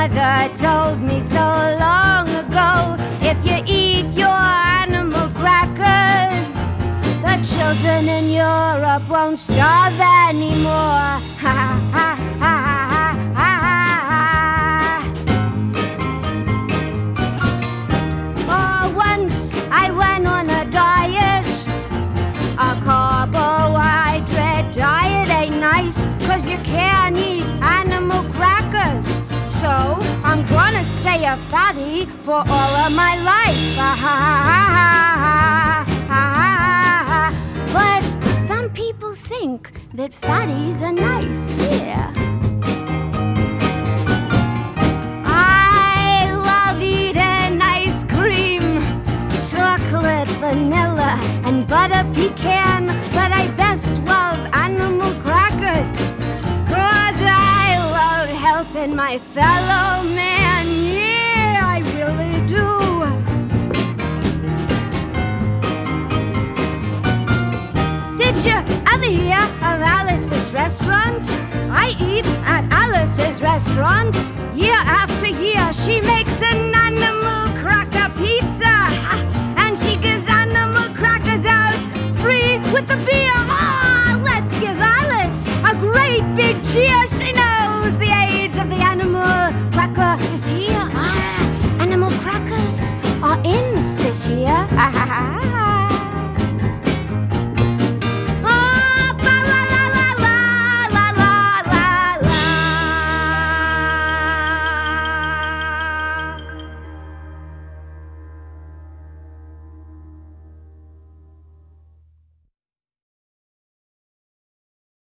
mother told me so long ago, if you eat your animal crackers, the children in Europe won't starve anymore. Ha ha ha ha ha ha ha. Oh, once I went on a diet, a carbohydrate diet ain't nice, 'cause you can't eat animal crackers. So I'm gonna stay a fatty for all of my life. But some people think that fatties are nice, yeah. I love eating ice cream, chocolate, vanilla, and butter pecan, but I best love animal crackers, 'cause I love helping my fellow man, yeah, I really do. Did you ever hear of Alice's restaurant? I eat at Alice's restaurant. Year after year, she makes an animal cracker pizza, and she gives animal crackers out free with the beer. Oh, let's give Alice a great big cheer. She knows the age of the animal cracker is here. Animal crackers are in this year.